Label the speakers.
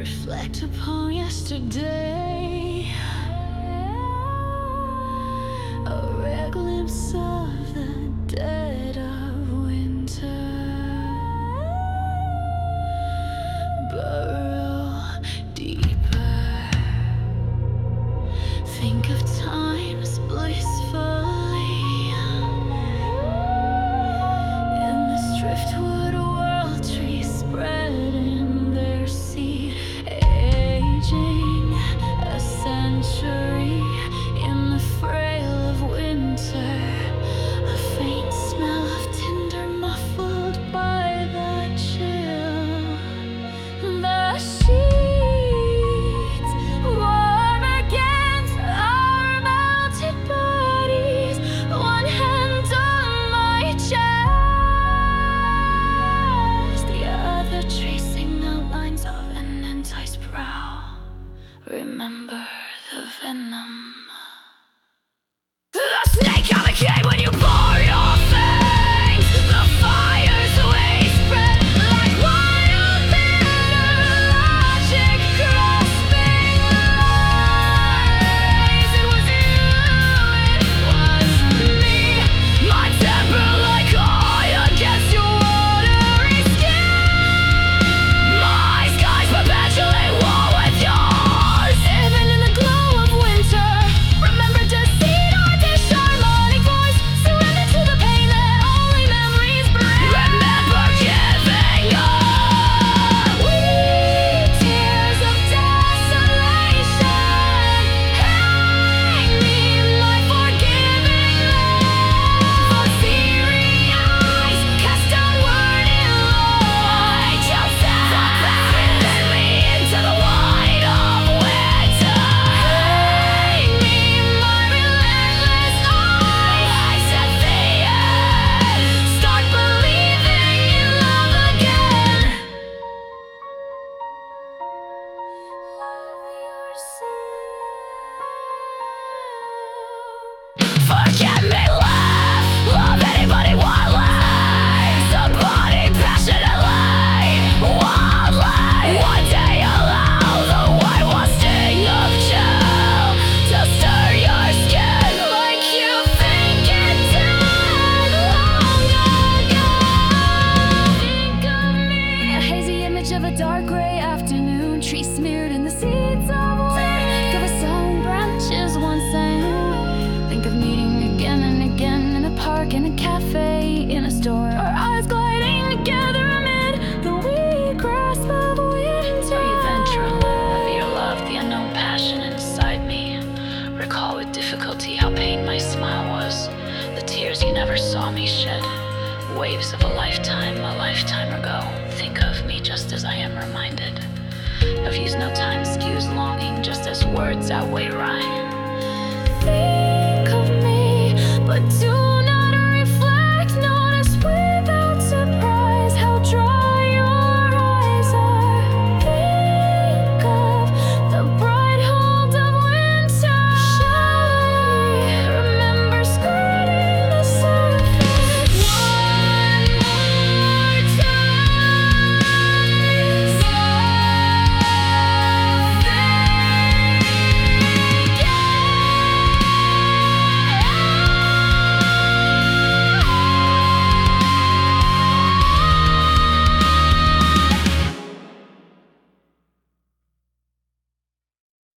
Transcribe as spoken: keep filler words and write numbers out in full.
Speaker 1: reflect upon yesterday, a rare glimpse of the dead of winter. Burrow deeper, think of times blissfully in this driftwood world, trees spreading their seed, aging a century in the frail of winter. A faint smell of tinder muffled by the chill. The sheets warm against our melted bodies, one hand on my chest, the other tracing the lines of an enticed brow. Remember the venom. The snake on the cave when you pour your fangs. The fires we spread like wild logic grasping lies. It was you, it was me. My temper like oil against your watery skin. My skies perpetually war with yours. Even in the glow of winter, remember to seed our dish harmonic voice. Surrender to the pain that only memories bring. Remember giving up. Weep tears of desolation. Hang me, my forgiving love. For searing eyes cast downward in light. Just let me into the white of winter. Hang me, my relentless eyes at the end. Start believing in love again. Forget me, laugh, love anybody wildly, somebody passionately, wildly. One day allow the whitewashing of chill to stir your skin like you think it did long ago. Think of me, a hazy image of a dark gray afternoon, trees smeared in the seeds of wind. Cover some branches once sang. Think of meeting again and again in a park, in a cafe, in a store. Our eyes gliding together amid the weak grasp of winter. Re-venture of your love, the unknown passion inside me. Recall with difficulty how pain my smile was, the tears you never saw me shed. Waves of a lifetime, a lifetime ago. Think of me just as I am reminded. Of you's no time skews longing, just as words outweigh rhyme.